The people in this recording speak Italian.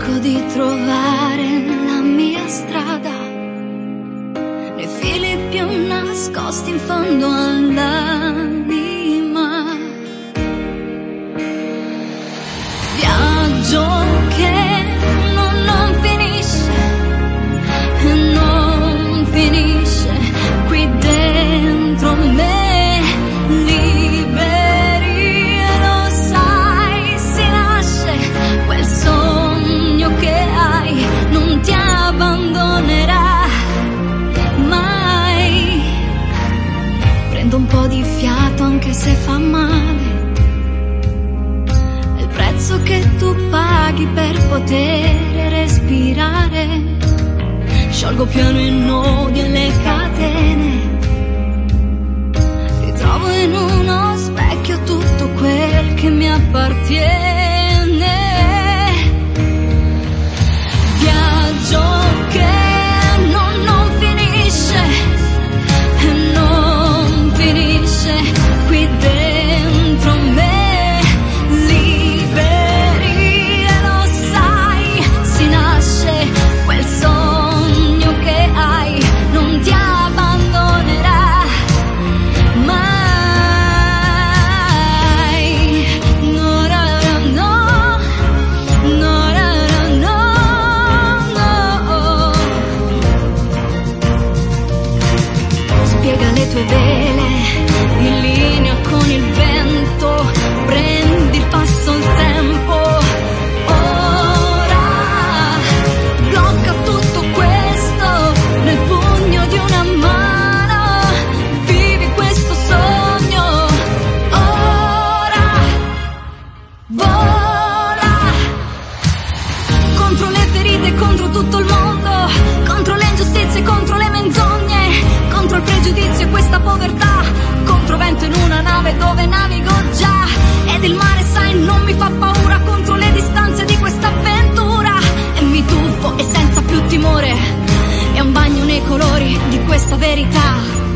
Cerco di trovare la mia strada nei fili più nascosti in fondo all'anima. Viaggio che non finisce e non finisce qui dentro me. Un po' di fiato anche se fa male, è il prezzo che tu paghi per poter respirare. Sciolgo piano i nodi e le catene, ritrovo in uno specchio tutto quel che mi appartiene. Viaggio che non finisce qui dentro me, liberi e lo sai, si nasce quel sogno che hai, non ti abbandonerà mai. No, no, no, no, no, no. Spiega le tue vele in linea con il vento, prendi il passo il tempo, ora blocca tutto questo nel pugno di una mano, vivi questo sogno, ora vola contro le ferite, contro tutto il mondo, contro le ingiustizie, contro le menzogne, contro il pregiudizio e questa povertà, contro vento in una nave dove navigo già, ed il mare sai non mi fa paura, contro le distanze di questa avventura, e mi tuffo e senza più timore, è un bagno nei colori di questa verità.